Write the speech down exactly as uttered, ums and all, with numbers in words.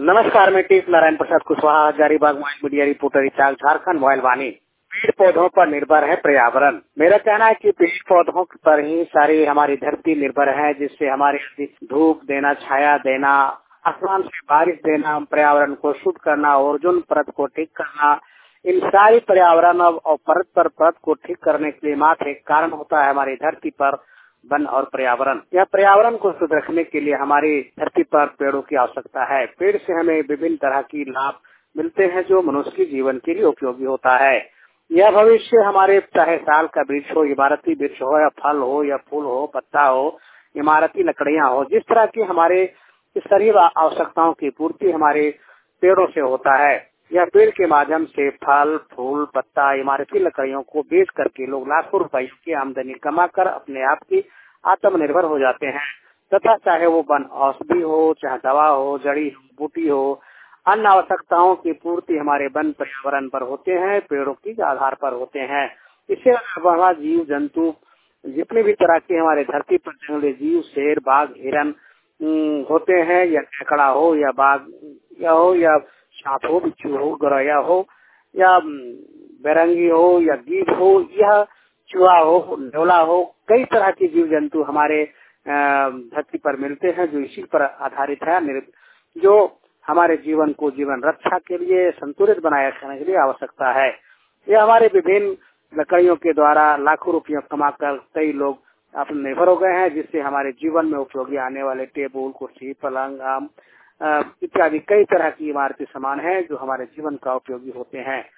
नमस्कार, मैं T Narayan Prasad Kushwaha, Hazaribagh mobile media reporter Ichak, Jharkhand mobile Vaani. पेड़ पौधों पर निर्भर है पर्यावरण। मेरा कहना है कि पेड़ पौधों पर ही सारी हमारी धरती निर्भर है, जिससे हमारे धूप देना, छाया देना, आसमान से बारिश देना, पर्यावरण को शुद्ध करना, ओजोन परत को ठीक करना, इन सारी पर्यावरण और परत पर परत को ठीक करने के लिए मात्र एक कारण होता है हमारी धरती पर वन और पर्यावरण। यह पर्यावरण को शुद्ध रखने के लिए हमारी धरती पर पेड़ों की आवश्यकता है। पेड़ से हमें विभिन्न तरह की लाभ मिलते हैं जो मनुष्य के जीवन के लिए उपयोगी होता है। यह भविष्य हमारे चाहे साल का वृक्ष हो, इमारती वृक्ष हो, या फल हो, या फूल हो, पत्ता हो, इमारती लकड़ियां हो, जिस तरह की हमारे शरीर आवश्यकताओं की पूर्ति हमारे पेड़ों से होता है। यह पेड़ के माध्यम से फल, फूल, पत्ता, इमारती लकड़ियों को बेच करके लोग लाखों रुपयों की आमदनी कमाकर अपने आप की आत्मनिर्भर हो जाते हैं तथा चाहे वो वन औषधि हो, चाहे दवा हो, जड़ी बूटी हो, अन्य आवश्यकताओं की पूर्ति हमारे वन पर्यावरण पर होते हैं, पेड़ों के आधार पर होते हैं। इससे अलावा जीव जंतु जितने भी तरह के हमारे धरती पर जंगली जीव, शेर, बाघ, हिरन होते हैं, या केकड़ा हो, या बाघ या हो, या सांप हो, बिच्छू हो, गौरैया हो, या बेरंगी हो, या गीद हो, यह चूहा हो, ढोला हो, कई तरह के जीव जंतु हमारे धरती पर मिलते हैं जो इसी पर आधारित है, जो हमारे जीवन को जीवन रक्षा के लिए संतुलित बनाए रखने के लिए आवश्यकता है। यह हमारे विभिन्न लकड़ियों के द्वारा लाखों रुपये कमाकर कई लोग अपने निर्भर हो गए हैं, जिससे हमारे जीवन में उपयोगी आने वाले टेबल, कुर्सी, पलंग, आम इत्यादि कई तरह की इमारती सामान है जो हमारे जीवन का उपयोगी होते हैं।